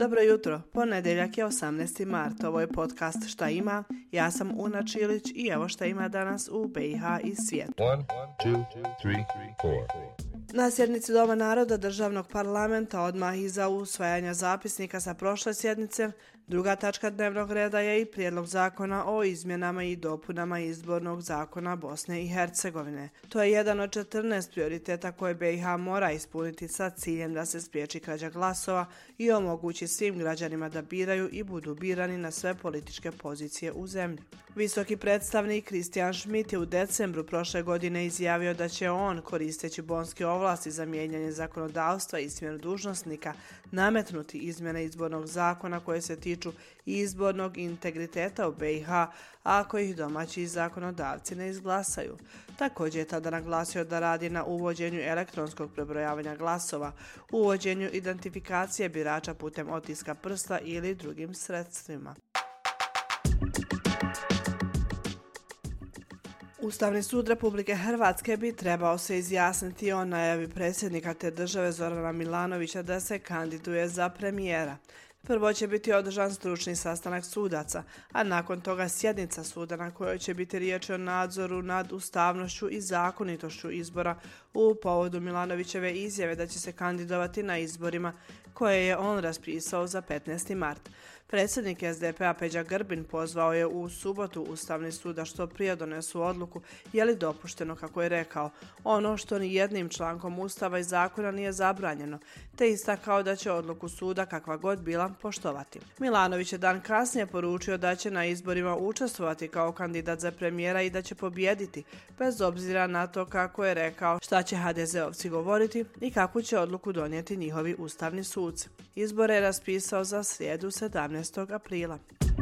Dobro jutro, ponedjeljak je 18. mart, ovo je podcast Šta ima, ja sam Una Čilić i evo šta ima danas u BiH i svijetu. 1, 2, 3, 4. Na sjednici Doma naroda Državnog parlamenta odmah iza usvajanja zapisnika sa prošle sjednice, druga tačka dnevnog reda je i prijedlog zakona o izmjenama i dopunama izbornog zakona Bosne i Hercegovine. To je jedan od 14 prioriteta koje BiH mora ispuniti sa ciljem da se spriječi krađa glasova i omogući svim građanima da biraju i budu birani na sve političke pozicije u zemlji. Visoki predstavnik Kristijan Schmidt je u decembru prošle godine izjavio da će on, koristeći bonske ovlasti za mijenjanje zakonodavstva i smjenu dužnosnika, nametnuti izmjene izbornog zakona koje se tiču izbornog integriteta u BiH, ako ih domaći zakonodavci ne izglasaju. Također je tada naglasio da radi na uvođenju elektronskog prebrojavanja glasova, uvođenju identifikacije birača putem otiska prsta ili drugim sredstvima. Ustavni sud Republike Hrvatske bi trebao se izjasniti o najavi predsjednika te države Zorana Milanovića da se kandiduje za premijera. Prvo će biti održan stručni sastanak sudaca, a nakon toga sjednica suda na kojoj će biti riječ o nadzoru nad ustavnošću i zakonitošću izbora u povodu Milanovićeve izjave da će se kandidovati na izborima koje je on raspisao za 15. mart. Predsjednik SDP-a Peđa Grbin pozvao je u subotu Ustavni sud da što prije donesu odluku je li dopušteno, kako je rekao, ono što ni jednim člankom Ustava i zakona nije zabranjeno, te istakao da će odluku suda, kakva god bila, poštovati. Milanović je dan kasnije poručio da će na izborima učestvovati kao kandidat za premijera i da će pobijediti, bez obzira na to, kako je rekao, šta će HDZ-ovci govoriti i kakvu će odluku donijeti njihovi ustavni suci. Izbore je raspisao za srijedu 17. aprila.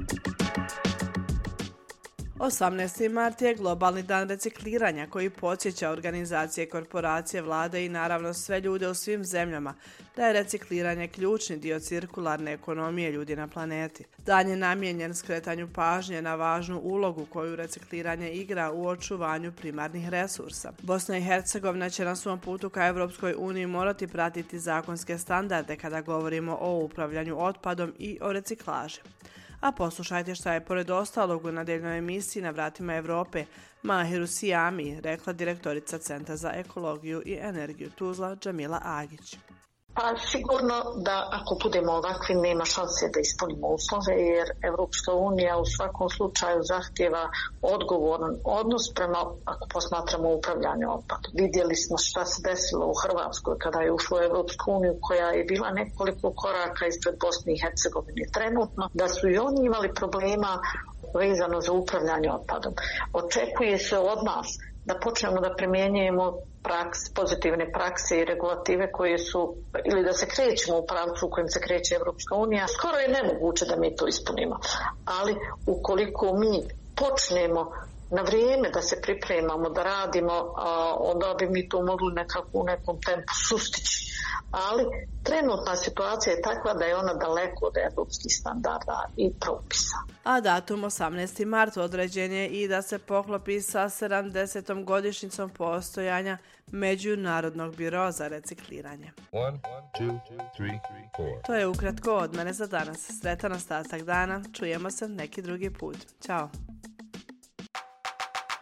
18. mart je globalni dan recikliranja koji podsjeća organizacije, korporacije, vlade i naravno sve ljude u svim zemljama da je recikliranje ključni dio cirkularne ekonomije ljudi na planeti. Dan je namijenjen skretanju pažnje na važnu ulogu koju recikliranje igra u očuvanju primarnih resursa. Bosna i Hercegovina će na svom putu ka Europskoj uniji morati pratiti zakonske standarde kada govorimo o upravljanju otpadom i o reciklaži. A poslušajte šta je pored ostalog u nedeljnoj emisiji Na vratima Europe Mahiru Sijami rekla direktorica Centra za ekologiju i energiju Tuzla Džamila Agić. Pa sigurno da ako budemo ovakvi nema šanse da ispunimo uslove, jer Evropska unija u svakom slučaju zahtjeva odgovoran odnos prema, ako posmatramo, upravljanje otpadom. Vidjeli smo šta se desilo u Hrvatskoj kada je ušlo u Evropsku uniju, koja je bila nekoliko koraka ispred Bosne i Hercegovine trenutno, da su i oni imali problema vezano za upravljanje otpadom. Očekuje se od nas da počnemo da primjenjujemo pozitivne prakse i regulative koje su, ili da se krećemo u pravcu u kojem se kreće Evropska unija. Skoro je nemoguće da mi to ispunimo, ali ukoliko mi počnemo na vrijeme da se pripremamo, da radimo, onda bi mi to mogli nekako u nekom tempu sustići. Ali trenutna situacija je takva da je ona daleko od evropskih standarda i propisa. A datum 18. mart određen je i da se poklopi sa 70. godišnjicom postojanja Međunarodnog biroa za recikliranje. 1, 2, 3, 4. To je ukratko od mene za danas. Sretan ostatak dana, čujemo se neki drugi put. Ćao!